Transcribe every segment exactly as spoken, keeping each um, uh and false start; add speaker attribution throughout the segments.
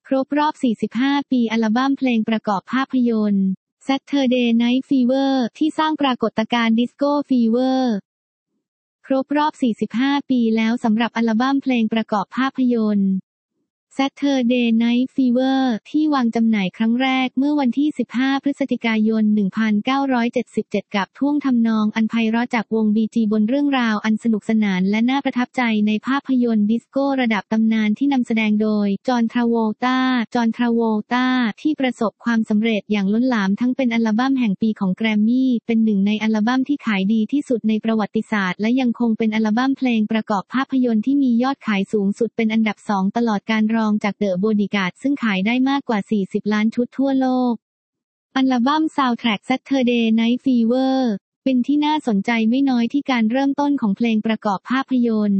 Speaker 1: ครบรอบ สี่สิบห้า ปีอัลบั้มเพลงประกอบภาพยนตร์ Saturday Night Fever ที่สร้างปรากฏการณ์ดิสโก้ฟีเวอร์ครบรอบ สี่สิบห้า ปีแล้วสำหรับอัลบั้มเพลงประกอบภาพยนตร์ Saturday Night Fever ที่วางจำหน่ายครั้งแรกเมื่อวันที่ สิบห้า พฤศจิกายน หนึ่งพันเก้าร้อยเจ็ดสิบเจ็ด กับท่วงทำนองอันไพเราะจากวง บี จี บนเรื่องราวอันสนุกสนานและน่าประทับใจในภาพยนตร์ดิสโก้ระดับตำนานที่นำแสดงโดย จอห์น ทราโวลตา จอห์น ทราโวลตา ที่ประสบความสำเร็จอย่างล้นหลามทั้งเป็นอัลบั้มแห่งปีของแกรมมี่ เป็นหนึ่งในอัลบั้มที่ขายดีที่สุดในประวัติศาสตร์และยังคงเป็นอัลบั้มเพลงประกอบภาพยนตร์ที่มียอดขายสูงสุดเป็นอันดับสองตลอดการรองจากเดอะบอดี้การ์ดซึ่งขายได้มากกว่า สี่สิบ ล้านชุดทั่วโลกอัลบั้มซาวด์แทร็ก Saturday Night Fever เป็นที่น่าสนใจไม่น้อยที่การเริ่มต้นของเพลงประกอบภาพยนตร์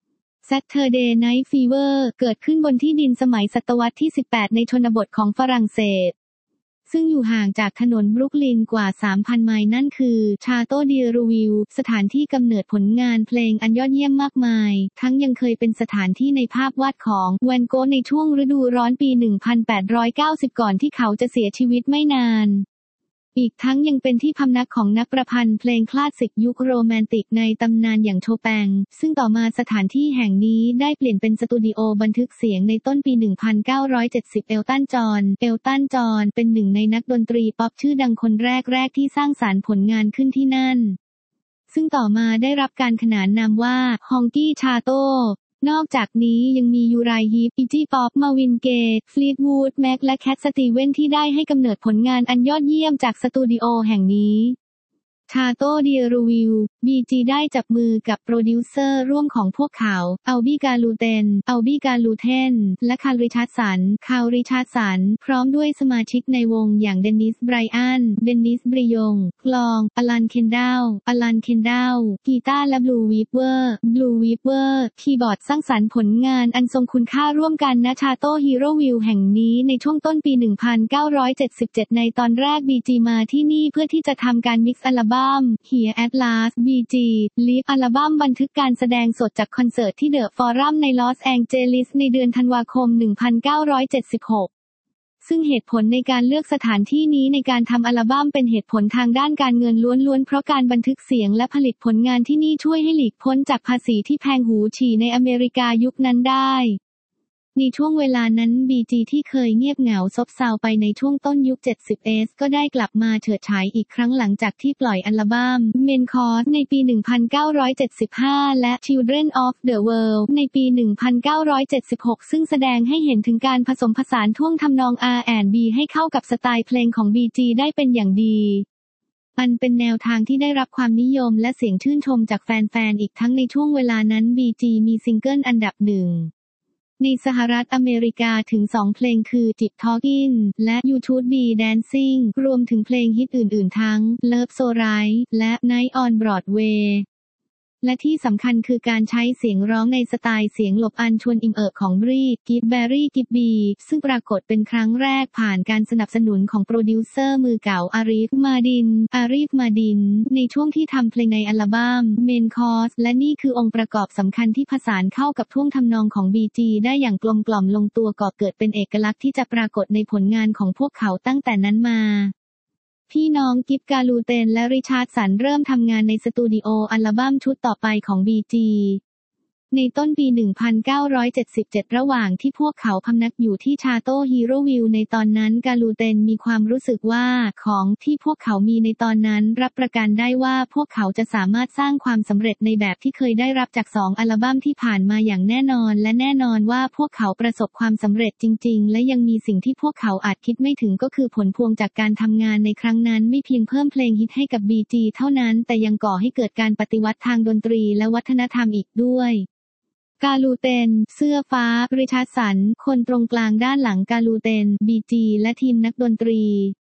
Speaker 1: Saturday Night Fever เกิดขึ้นบนที่ดินสมัยศตวรรษที่ สิบแปด ในชนบทของฝรั่งเศสซึ่งอยู่ห่างจากถนนบรุกลินกว่า สามพัน ไมล์นั่นคือชาโตเดียรูวิลสถานที่กำเนิดผลงานเพลงอันยอดเยี่ยมมากมายทั้งยังเคยเป็นสถานที่ในภาพวาดของแวนโกะในช่วงฤดูร้อนปี หนึ่งพันแปดร้อยเก้าสิบ ก่อนที่เขาจะเสียชีวิตไม่นานอีกทั้งยังเป็นที่พำนักของนักประพันธ์เพลงคลาสสิกยุคโรแมนติกในตำนานอย่างโชแปงซึ่งต่อมาสถานที่แห่งนี้ได้เปลี่ยนเป็นสตูดิโอบันทึกเสียงในต้นปี หนึ่งพันเก้าร้อยเจ็ดสิบ เอลตัน จอห์น เอลตัน จอห์น เป็นหนึ่งในนักดนตรีป๊อปชื่อดังคนแรกๆที่สร้างสรรค์ผลงานขึ้นที่นั่นซึ่งต่อมาได้รับการขนานนามว่าฮองกี้ชาโตนอกจากนี้ยังมียูไรฮิป อิจี้ป๊อป มาวินเกย์ ฟลีทวูด แม็ก และแคท สตีเวนที่ได้ให้กำเนิดผลงานอันยอดเยี่ยมจากสตูดิโอแห่งนี้ชาโตเดียรูวิล บี จี ได้จับมือกับโปรดิวเซอร์ร่วมของพวกเขาอัลบี้ กาลูเตน อัลบี้ กาลูเทน และคาร์ล ริชาร์ดสัน คาร์ล ริชาร์ดสัน พร้อมด้วยสมาชิกในวงอย่างเดนนิส ไบรอัน เดนนิส บริยง กลอง อลัน เคนดาวอลัน เคนดาวกีตาร์และบลูวีฟเวอร์ บลูวีฟเวอร์ คีย์บอร์ดสร้างสรรค์ผลงานอันทรงคุณค่าร่วมกันณชาโตฮีโร่วิลแห่งนี้ในช่วงต้นปี หนึ่งพันเก้าร้อยเจ็ดสิบเจ็ด ในตอนแรก บี จี มาที่นี่เพื่อที่จะทำการมิกซ์อัลบั้ม Here at Last บี จี Live อัลบั้มบันทึกการแสดงสดจากคอนเสิร์ตที่เดอะฟอรัมในลอสแองเจลิสในเดือนธันวาคม หนึ่งพันเก้าร้อยเจ็ดสิบหก ซึ่งเหตุผลในการเลือกสถานที่นี้ในการทำอัลบั้มเป็นเหตุผลทางด้านการเงินล้วนๆเพราะการบันทึกเสียงและผลิตผลงานที่นี่ช่วยให้หลีกพ้นจากภาษีที่แพงหูฉี่ในอเมริกายุคนั้นได้ในช่วงเวลานั้น บี จี ที่เคยเงียบเหงาซบเซาไปในช่วงต้นยุค เจ็ดสิบ เอส ก็ได้กลับมาเฉิดฉายอีกครั้งหลังจากที่ปล่อยอัลบั้ม Main Course ในปี หนึ่งพันเก้าร้อยเจ็ดสิบห้า และ Children of the World ในปี หนึ่งพันเก้าร้อยเจ็ดสิบหก ซึ่งแสดงให้เห็นถึงการผสมผสานท่วงทำนอง อาร์ แอนด์ บี ให้เข้ากับสไตล์เพลงของ บี จี ได้เป็นอย่างดีมันเป็นแนวทางที่ได้รับความนิยมและเสียงชื่นชมจากแฟนๆอีกทั้งในช่วงเวลานั้น บี จี มีซิงเกิลอันดับหนึ่งในสหรัฐอเมริกาถึงสองเพลงคือจิบ Talkin' และ You Should Be Dancing รวมถึงเพลงฮิตอื่นๆทั้ง Love So Right และ Night on Broadway และที่สำคัญคือการใช้เสียงร้องในสไตล์เสียงหลบอันชวนอิมเอิบของบรีกิฟแบร์รี่กิฟบีซึ่งปรากฏเป็นครั้งแรกผ่านการสนับสนุนของโปรดิวเซอร์มือเก่าอาริฟมาดินอาริฟมาดินในช่วงที่ทำเพลงในอัลบั้ม Main Course และนี่คือองค์ประกอบสำคัญที่ผสานเข้ากับท่วงทำนองของ บี จี ได้อย่างกลมกล่อมลงตัวก่อเกิดเป็นเอกลักษณ์ที่จะปรากฏในผลงานของพวกเขาตั้งแต่นั้นมาพี่น้องกิฟ กาลูเตนและริชาร์ดสันเริ่มทำงานในสตูดิโออัลบั้มชุดต่อไปของ บี จี ในต้นปี หนึ่งพันเก้าร้อยเจ็ดสิบเจ็ด ระหว่างที่พวกเขาพำนักอยู่ที่ชาโตฮีโร่วิลในตอนนั้นกาลูเตนมีความรู้สึกว่าของที่พวกเขามีในตอนนั้นรับประกันได้ว่าพวกเขาจะสามารถสร้างความสำเร็จในแบบที่เคยได้รับจากสองอัลบั้มที่ผ่านมาอย่างแน่นอนและแน่นอนว่าพวกเขาประสบความสำเร็จจริงๆและยังมีสิ่งที่พวกเขาอาจคิดไม่ถึงก็คือผลพวงจากการทำงานในครั้งนั้นไม่เพียงเพิ่มเพลงฮิตให้กับ บี จี เท่านั้นแต่ยังก่อให้เกิดการปฏิวัติทางดนตรีและวัฒนธรรมอีกด้วยกาลูเตนเสื้อฟ้าริชาร์ดสันคนตรงกลางด้านหลังกาลูเตน บี จี และทีมนักดนตรี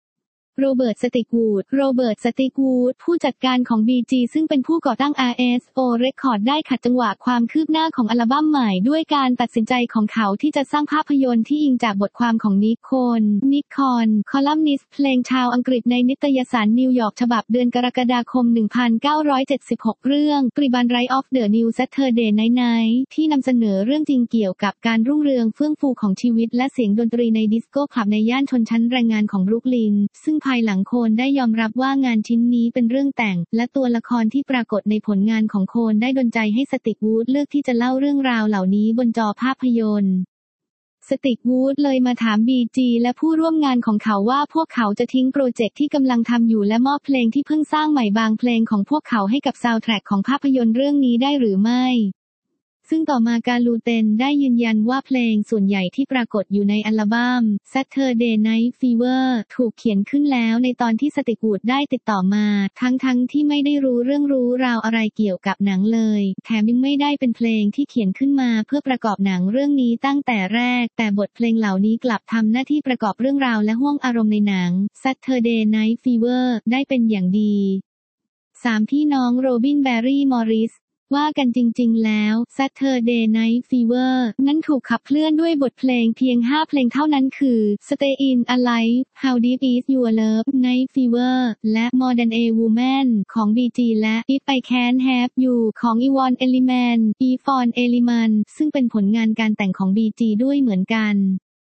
Speaker 1: โรเบิร์ต สติกวูด โรเบิร์ต สติกวูด ผู้จัดการของ บี จี ซึ่งเป็นผู้ก่อตั้ง อาร์ เอส โอ Records ได้ขัดจังหวะความคืบหน้าของอัลบั้มใหม่ด้วยการตัดสินใจของเขาที่จะสร้างภาพยนตร์ที่อิงจากบทความของนิก โคน นิก คอน คอลัมนิสต์เพลงชาวอังกฤษในนิตยสารนิวยอร์กฉบับเดือนกรกฎาคม หนึ่งพันเก้าร้อยเจ็ดสิบหก เรื่องกริบันไรท์ออฟเดอะนิว Saturday Night Night ที่นำเสนอเรื่องจริงเกี่ยวกับการรุ่งเรืองเฟื่องฟูของชีวิตและเสียงดนตรีในดิสโก้คลับในย่านชนชั้นแรงงานของบรุกลินซึ่งภายหลังโคนได้ยอมรับว่างานชิ้นนี้เป็นเรื่องแต่งและตัวละครที่ปรากฏในผลงานของโคนได้ดลใจให้สติกวูดเลือกที่จะเล่าเรื่องราวเหล่านี้บนจอภาพยนตร์สติกวูดเลยมาถาม บี จี และผู้ร่วมงานของเขาว่าพวกเขาจะทิ้งโปรเจกต์ที่กำลังทำอยู่และมอบเพลงที่เพิ่งสร้างใหม่บางเพลงของพวกเขาให้กับซาวด์แทร็กของภาพยนตร์เรื่องนี้ได้หรือไม่ซึ่งต่อมาการลูเตนได้ยืนยันว่าเพลงส่วนใหญ่ที่ปรากฏอยู่ในอัลบั้ม Saturday Night Fever ถูกเขียนขึ้นแล้วในตอนที่สติกวูดได้ติดต่อมาทั้งๆ ท, ที่ไม่ได้รู้เรื่องรู้ราวอะไรเกี่ยวกับหนังเลยแถมยังไม่ได้เป็นเพลงที่เขียนขึ้นมาเพื่อประกอบหนังเรื่องนี้ตั้งแต่แรกแต่บทเพลงเหล่านี้กลับทำหน้าที่ประกอบเรื่องราวและห้วงอารมณ์ในหนัง Saturday Night Fever ได้เป็นอย่างดีสามพี่น้องโรบิน แบร์รี่ มอริสว่ากันจริงๆแล้ว Saturday Night Fever นั้นถูกขับเคลื่อนด้วยบทเพลงเพียงห้าเพลงเท่านั้นคือ Stay in Alive How Deep Is Your Love Night Fever และ More Than a Woman ของ บี จี และ If I Can't Have You ของ Yvonne Elliman Yvonne Elliman ซึ่งเป็นผลงานการแต่งของ บี จี ด้วยเหมือนกัน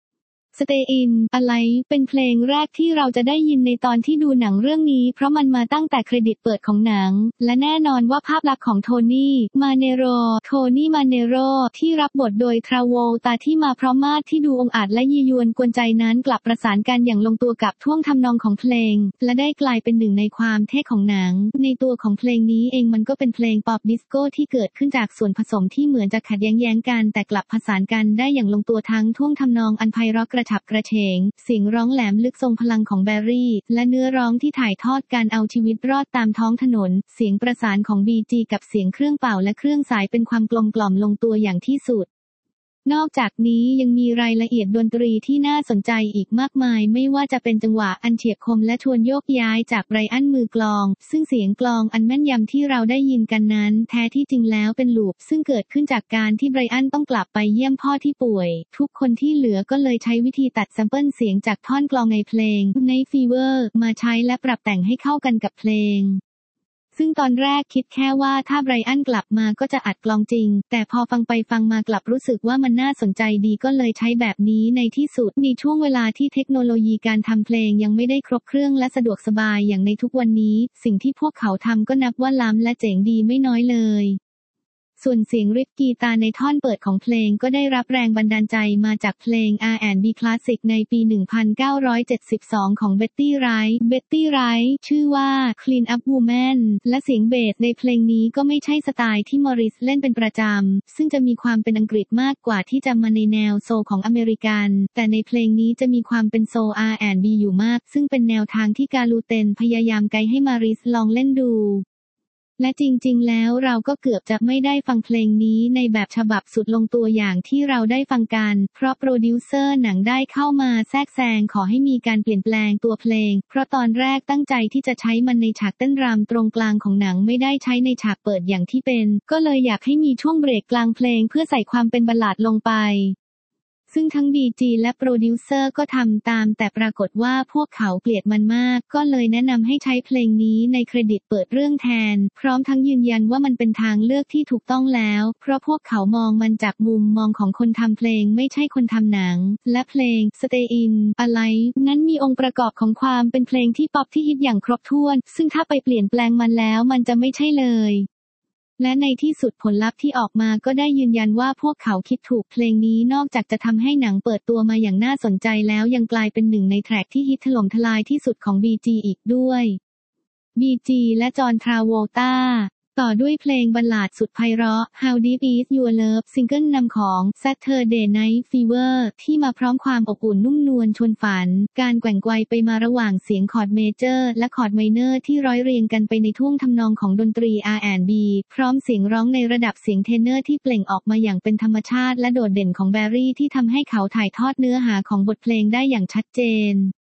Speaker 1: Stay in Alive เป็นเพลงแรกที่เราจะได้ยินในตอนที่ดูหนังเรื่องนี้เพราะมันมาตั้งแต่เครดิตเปิดของหนังและแน่นอนว่าภาพลักษณ์ของโทนี่มาเนโรโทนี่มาเนโรที่รับบทโดยทราโวลตาที่มาพร้อมมาดที่ดูองอาจและยียวนกวนใจนั้นกลับประสานกันอย่างลงตัวกับท่วงทำนองของเพลงและได้กลายเป็นหนึ่งในความเท่ของหนังในตัวของเพลงนี้เองมันก็เป็นเพลงป๊อปดิสโก้ที่เกิดขึ้นจากส่วนผสมที่เหมือนจะขัดแย้งๆกันแต่กลับผสานกันได้อย่างลงตัวทั้งท่วงทำนองอันไพเราะกระฉับกระเฉงเสียงร้องแหลมลึกทรงพลังของแบร์รี่และเนื้อร้องที่ถ่ายทอดการเอาชีวิตรอดตามท้องถนนเสียงประสานของ บี จี กับเสียงเครื่องเป่าและเครื่องสายเป็นความกลมกล่อมลงตัวอย่างที่สุดนอกจากนี้ยังมีรายละเอียดดนตรีที่น่าสนใจอีกมากมายไม่ว่าจะเป็นจังหวะอันเฉียบคมและชวนโยกย้ายจากไบรอันมือกลองซึ่งเสียงกลองอันแม่นยำที่เราได้ยินกันนั้นแท้ที่จริงแล้วเป็นลูปซึ่งเกิดขึ้นจากการที่ไบรอันต้องกลับไปเยี่ยมพ่อที่ป่วยทุกคนที่เหลือก็เลยใช้วิธีตัดแซมเปิลเสียงจากท่อนกลองในเพลง Night Fever มาใช้และปรับแต่งให้เข้ากันกับเพลงซึ่งตอนแรกคิดแค่ว่าถ้าไบรอันกลับมาก็จะอัดกลองจริงแต่พอฟังไปฟังมากลับรู้สึกว่ามันน่าสนใจดีก็เลยใช้แบบนี้ในที่สุดในช่วงเวลาที่เทคโนโลยีการทำเพลงยังไม่ได้ครบเครื่องและสะดวกสบายอย่างในทุกวันนี้สิ่งที่พวกเขาทำก็นับว่าล้ำและเจ๋งดีไม่น้อยเลยส่วนเสียงริฟกีตาร์ในท่อนเปิดของเพลงก็ได้รับแรงบันดาลใจมาจากเพลง อาร์ แอนด์ บี คลาสสิกในปี หนึ่งพันเก้าร้อยเจ็ดสิบสอง ของ Betty Wright Betty Wright ชื่อว่า Clean Up Woman และเสียงเบสในเพลงนี้ก็ไม่ใช่สไตล์ที่มอริสเล่นเป็นประจำซึ่งจะมีความเป็นอังกฤษมากกว่าที่จะมาในแนวโซลของอเมริกันแต่ในเพลงนี้จะมีความเป็นโซล อาร์ แอนด์ บี อยู่มากซึ่งเป็นแนวทางที่กาลูเตนพยายามไกด์ให้มอริสลองเล่นดูและจริงๆแล้วเราก็เกือบจะไม่ได้ฟังเพลงนี้ในแบบฉบับสุดลงตัวอย่างที่เราได้ฟังกันเพราะโปรดิวเซอร์หนังได้เข้ามาแทรกแซงขอให้มีการเปลี่ยนแปลงตัวเพลงเพราะตอนแรกตั้งใจที่จะใช้มันในฉากเต้นรำตรงกลางของหนังไม่ได้ใช้ในฉากเปิดอย่างที่เป็นก็เลยอยากให้มีช่วงเบรกกลางเพลงเพื่อใส่ความเป็นบัลลาดลงไปซึ่งทั้ง บี จี และโปรดิวเซอร์ก็ทำตามแต่ปรากฏว่าพวกเขาเกลียดมันมากก็เลยแนะนำให้ใช้เพลงนี้ในเครดิตเปิดเรื่องแทนพร้อมทั้งยืนยันว่ามันเป็นทางเลือกที่ถูกต้องแล้วเพราะพวกเขามองมันจากมุมมองของคนทำเพลงไม่ใช่คนทำหนังและเพลง Stay in Alive นั้นมีองค์ประกอบของความเป็นเพลงที่ป๊อปที่ฮิตอย่างครบถ้วนซึ่งถ้าไปเปลี่ยนแปลงมันแล้วมันจะไม่ใช่เลยและในที่สุดผลลัพธ์ที่ออกมาก็ได้ยืนยันว่าพวกเขาคิดถูกเพลงนี้นอกจากจะทำให้หนังเปิดตัวมาอย่างน่าสนใจแล้วยังกลายเป็นหนึ่งในแทร็กที่ฮิตถล่มทลายที่สุดของ บี จี อีกด้วย บี จี และจอห์น ทราโวลตาต่อด้วยเพลงบัลลาดสุดไพเราะ How Deep Is Your Love ซิงเกิลนำของ Saturday Night Fever ที่มาพร้อมความอบอุ่นนุ่มนวลชวนฝันการแกว่งไกวไปมาระหว่างเสียงคอร์ดเมเจอร์และคอร์ดไมเนอร์ที่ร้อยเรียงกันไปในท่วงทำนองของดนตรี อาร์ แอนด์ บี พร้อมเสียงร้องในระดับเสียงเทเนอร์ที่เปล่งออกมาอย่างเป็นธรรมชาติและโดดเด่นของแบร์รี่ที่ทำให้เขาถ่ายทอดเนื้อหาของบทเพลงได้อย่างชัดเจน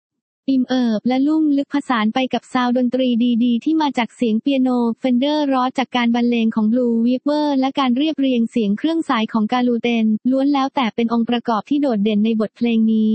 Speaker 1: อิ่มเอิบและลุ่มลึกผสานไปกับซาวด์ดนตรีดีๆที่มาจากเสียงเปียโน Fender Rhodes จากการบรรเลงของ Blue Weaver และการเรียบเรียงเสียงเครื่องสายของกาลูเตนล้วนแล้วแต่เป็นองค์ประกอบที่โดดเด่นในบทเพลงนี้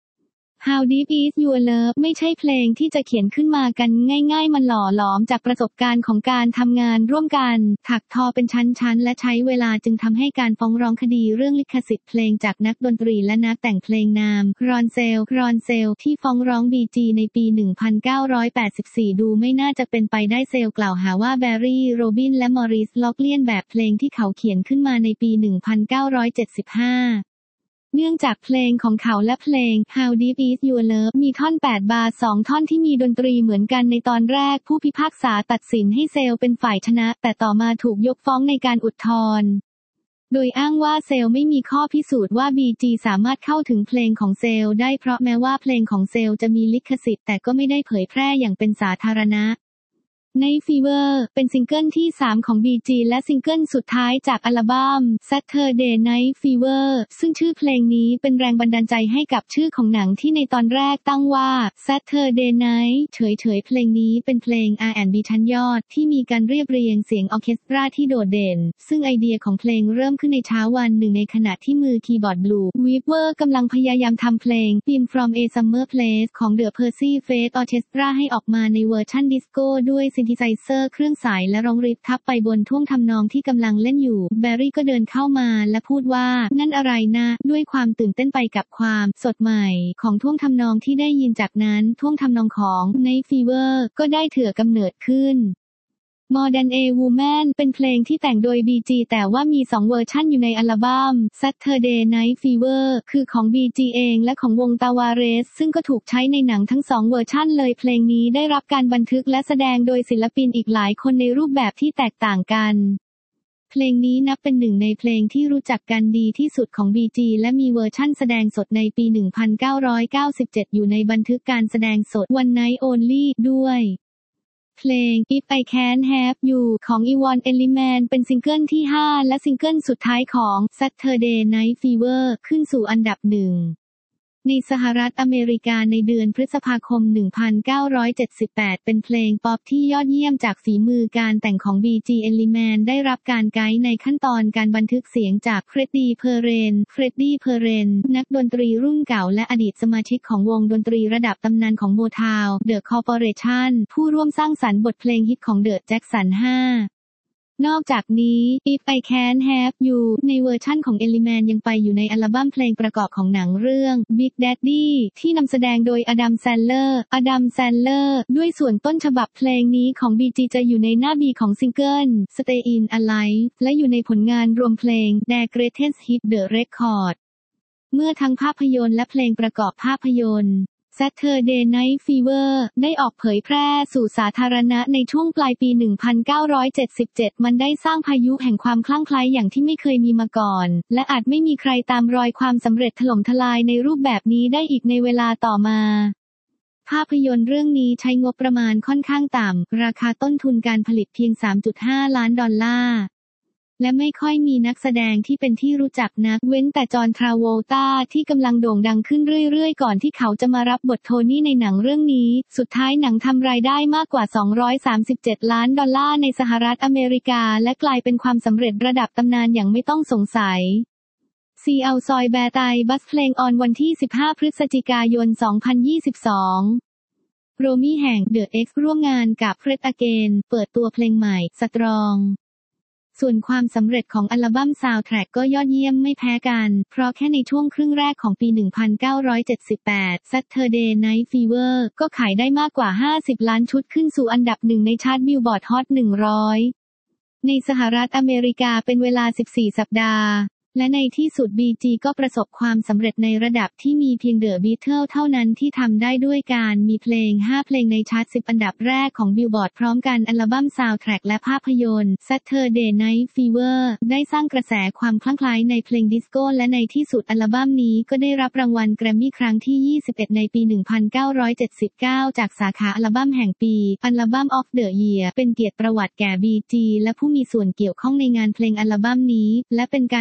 Speaker 1: How Deep Is Your Love ไม่ใช่เพลงที่จะเขียนขึ้นมากันง่ายๆมันหล่อหลอมจากประสบการณ์ของการทำงานร่วมกันถักทอเป็นชั้นๆและใช้เวลาจึงทำให้การฟ้องร้องคดีเรื่องลิขสิทธิ์เพลงจากนักดนตรีและนักแต่งเพลงนามรอนเซลรอนเซลที่ฟ้องร้อง บี จี ในปี หนึ่งพันเก้าร้อยแปดสิบสี่ ดูไม่น่าจะเป็นไปได้เซลกล่าวหาว่าแบร์รี่ โรบินและมอริส ล็อกเลียนแบบเพลงที่เขาเขียนขึ้นมาในปี หนึ่งพันเก้าร้อยเจ็ดสิบห้าเนื่องจากเพลงของเขาและเพลง How Deep Is Your Love มีท่อนแปดบาร์สองท่อนที่มีดนตรีเหมือนกันในตอนแรกผู้พิพากษาตัดสินให้เซลเป็นฝ่ายชนะแต่ต่อมาถูกยกฟ้องในการอุทธรณ์โดยอ้างว่าเซลไม่มีข้อพิสูจน์ว่า บี จี สามารถเข้าถึงเพลงของเซลได้เพราะแม้ว่าเพลงของเซลจะมีลิขสิทธิ์แต่ก็ไม่ได้เผยแพร่อย่างเป็นสาธารณะNight Fever เป็นซิงเกิลที่สามของ บี จี และซิงเกิลสุดท้ายจากอัลบั้ม Saturday Night Fever ซึ่งชื่อเพลงนี้เป็นแรงบันดาลใจให้กับชื่อของหนังที่ในตอนแรกตั้งว่า Saturday Night เฉยๆเพลงนี้เป็นเพลง อาร์ แอนด์ บี ชั้นยอดที่มีการเรียบเรียงเสียงออร์เคสตราที่โดดเด่นซึ่งไอเดียของเพลงเริ่มขึ้นในเช้าวันหนึ่งในขณะที่มือคีย์บอร์ด Blue Weaver กำลังพยายามทำเพลง Beam from a Summer Place ของ The Percy Faith Orchestra ให้ออกมาในเวอร์ชันดิสโก้ด้วยซินธิไซเซอร์เครื่องสายและร้องริฟทับไปบนท่วงทำนองที่กำลังเล่นอยู่แบร์รี่ก็เดินเข้ามาและพูดว่านั่นอะไรนะด้วยความตื่นเต้นไปกับความสดใหม่ของท่วงทำนองที่ได้ยินจากนั้นท่วงทำนองของ Night Fever ก็ได้เถื่อกำเนิดขึ้นMore Than a Woman เป็นเพลงที่แต่งโดย บี จี แต่ว่ามีสองเวอร์ชั่นอยู่ในอัลบั้ม Saturday Night Fever คือของ บี จี เองและของวง Tavares ซึ่งก็ถูกใช้ในหนังทั้งสองเวอร์ชั่นเลยเพลงนี้ได้รับการบันทึกและแสดงโดยศิลปินอีกหลายคนในรูปแบบที่แตกต่างกันเพลงนี้นับเป็นหนึ่งในเพลงที่รู้จักกันดีที่สุดของ บี จี และมีเวอร์ชั่นแสดงสดในปี หนึ่งพันเก้าร้อยเก้าสิบเจ็ด อยู่ในบันทึกการแสดงสด One Night Only ด้วยเพลง If I Can't Have You ของ Yvonne Elliman เป็นซิงเกิลที่ห้าและซิงเกิลสุดท้ายของ Saturday Night Fever ขึ้นสู่อันดับหนึ่งในสหรัฐอเมริกาในเดือนพฤษภาคม หนึ่งพันเก้าร้อยเจ็ดสิบแปด เป็นเพลงป๊อปที่ยอดเยี่ยมจากฝีมือการแต่งของ บี จี Elliman ได้รับการไกด์ในขั้นตอนการบันทึกเสียงจาก Freddie Perren Freddie Perren นักดนตรีรุ่นเก่าและอดีตสมาชิกของวงดนตรีระดับตำนานของ Motown The Corporation ผู้ร่วมสร้างสรรค์บทเพลงฮิตของ The Jackson ห้านอกจากนี้ If I Can't Have You ในเวอร์ชั่นของ Elliman ยังไปอยู่ในอัลบั้มเพลงประกอบของหนังเรื่อง Big Daddy ที่นำแสดงโดยอดัม แซนเลอร์อดัม แซนเลอร์ด้วยส่วนต้นฉบับเพลงนี้ของ บี จี จะอยู่ในหน้า B ของซิงเกิล Stay In Alive และอยู่ในผลงานรวมเพลง Their Greatest Hit The Record เมื่อทั้งภาพยนตร์และเพลงประกอบภาพยนตร์Saturday Night Fever ได้ออกเผยแพร่สู่สาธารณะในช่วงปลายปี หนึ่งพันเก้าร้อยเจ็ดสิบเจ็ด มันได้สร้างพายุแห่งความคลั่งไคล้อย่างที่ไม่เคยมีมาก่อนและอาจไม่มีใครตามรอยความสำเร็จถล่มทลายในรูปแบบนี้ได้อีกในเวลาต่อมาภาพยนตร์เรื่องนี้ใช้งบประมาณค่อนข้างต่ำราคาต้นทุนการผลิตเพียง สามจุดห้า ล้านดอลลาร์และไม่ค่อยมีนักแสดงที่เป็นที่รู้จักนักเว้นแต่จอห์น ทราโวลตาที่กำลังโด่งดังขึ้นเรื่อยๆก่อนที่เขาจะมารับบทโทนี่ในหนังเรื่องนี้สุดท้ายหนังทำรายได้มากกว่าสองร้อยสามสิบเจ็ดล้านดอลลาร์ในสหรัฐอเมริกาและกลายเป็นความสำเร็จระดับตำนานอย่างไม่ต้องสงสัยซีเอาซอยแบร์ไตบัสเพลงออนวันที่สิบห้าพฤศจิกายนสองพันยี่สิบสองโรมี่แห่ง The X ร่วมงานกับ Fred Again เปิดตัวเพลงใหม่ Strongส่วนความสำเร็จของอัลบั้มซาวด์แทร็กก็ยอดเยี่ยมไม่แพ้กันเพราะแค่ในช่วงครึ่งแรกของปี หนึ่งพันเก้าร้อยเจ็ดสิบแปด Saturday Night Fever ก็ขายได้มากกว่าห้าสิบล้านชุดขึ้นสู่อันดับหนึ่งในชาร์ต Billboard Hot หนึ่งร้อยในสหรัฐอเมริกาเป็นเวลาสิบสี่สัปดาห์และในที่สุด บี จี ก็ประสบความสำเร็จในระดับที่มีเพียง The Beatles เท่านั้นที่ทำได้ด้วยการมีเพลงห้าเพลงในชาร์ตสิบอันดับแรกของ Billboard พร้อมกันอัลบั้มซาวด์แทร็กและภาพยนตร์ Saturday Night Fever ได้สร้างกระแสความคลั่งไคล้ในเพลงดิสโก้และในที่สุดอัลบั้มนี้ก็ได้รับรางวัลแกรมมี่ครั้งที่ยี่สิบเอ็ดในปี หนึ่งพันเก้าร้อยเจ็ดสิบเก้า จากสาขาอัลบั้มแห่งปีอัลบั้ม of the Year เป็นเกียรติประวัติแก่ บี จี และผู้มีส่วนเกี่ยวข้องในงานเพลงอัลบั้มนี้และเป็นการเชิดชู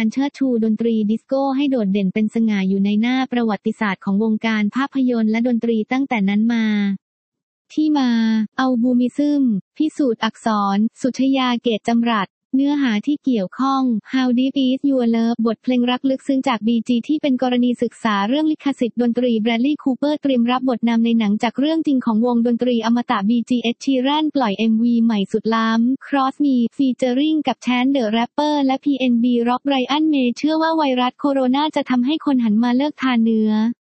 Speaker 1: ชูดนตรีดิสโก้ให้โดดเด่นเป็นสง่าอยู่ในหน้าประวัติศาสตร์ของวงการภาพยนตร์และดนตรีตั้งแต่นั้นมาที่มาอัลบูมิซึมพิสูจน์อักษรสุชยาเกตจำรัดเนื้อหาที่เกี่ยวข้อง How Deep Is Your Love บทเพลงรักลึกซึ้งจาก บี จี ที่เป็นกรณีศึกษาเรื่องลิขสิทธิ์ดนตรีแบรดลีย์คูเปอร์เตรียมรับบทนำในหนังจากเรื่องจริงของวงดนตรีอมตะ บี จี Ed Sheeran ปล่อย เอ็ม วี ใหม่สุดล้ำ Cross Me ฟีเจอริ่งกับ Chance the Rapper และ พี เอ็น บี Rock Brian May เชื่อว่าไวรัสโคโรนาจะทำให้คนหันมาเลิกทานเนื้อ